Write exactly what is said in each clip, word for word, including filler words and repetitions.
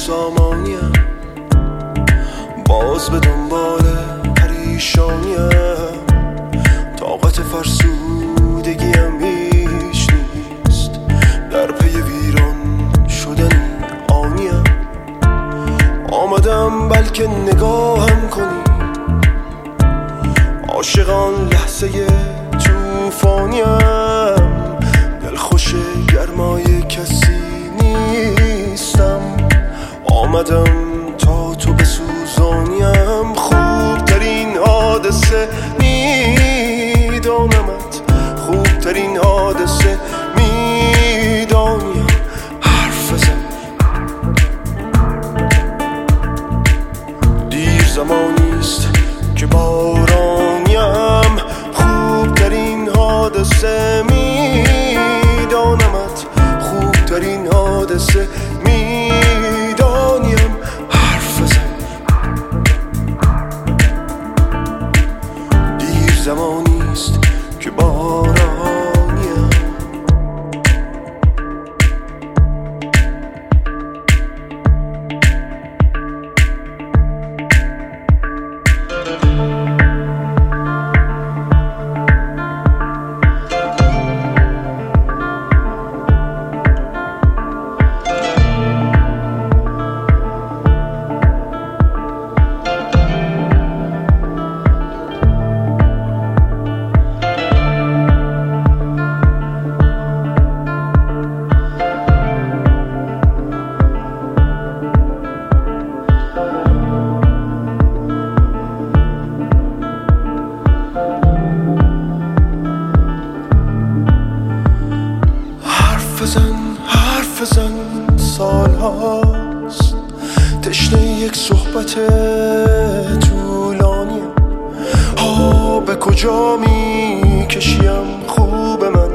سامانیم، باز به دنبال پریشانیم. طاقت فرسودگیم هیچ نیست، در پی ویران شدن آنیم. آمدم بلکه نگاهم کنی، عاشقان لحظه توفانیم. دلخوش گرمای کسی نیستم، آمدم تا تو بسوزانیم. خوبترین حادثه میدانمت، خوبترین حادثه میدانیم. حرف بزن، دیر زمانیست که بارانیم. خوبترین حادثه میدانمت، خوبترین حادثه میدانیم. حرف بزن، دیر زمانیست که بارانیم. حرف بزن، سال هاست تشنه یک صحبت طولانیم. ها به کجا می کشیم خوب من،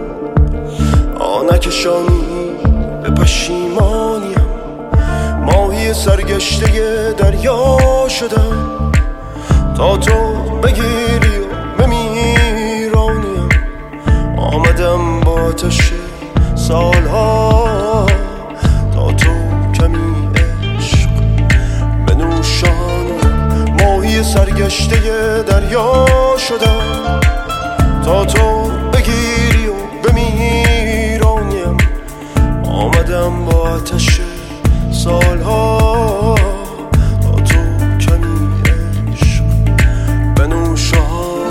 آنکشانی به پشیمانیم. ماهی سرگشته دریا شدم تا تو بگیری و بمیرانیم. آمدم با آتش سالها تا تو کمی عشق بنوشانم. ماهی سرگشته دریا شدم تا تو بگیری و بمیرانیم. آمدم با آتش سالها تا تو کمی عشق بنوشانیم.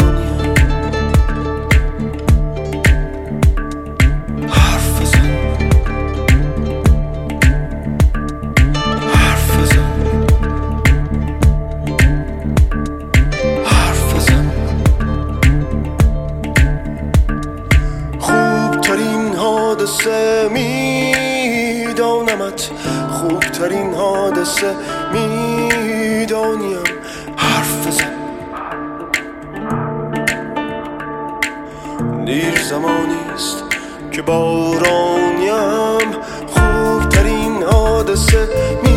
حادثه میدانمت، خوبترین حادثه میدانیم. حرف بزن، دیر زمانیست که بارانیم. خوبترین حادثه می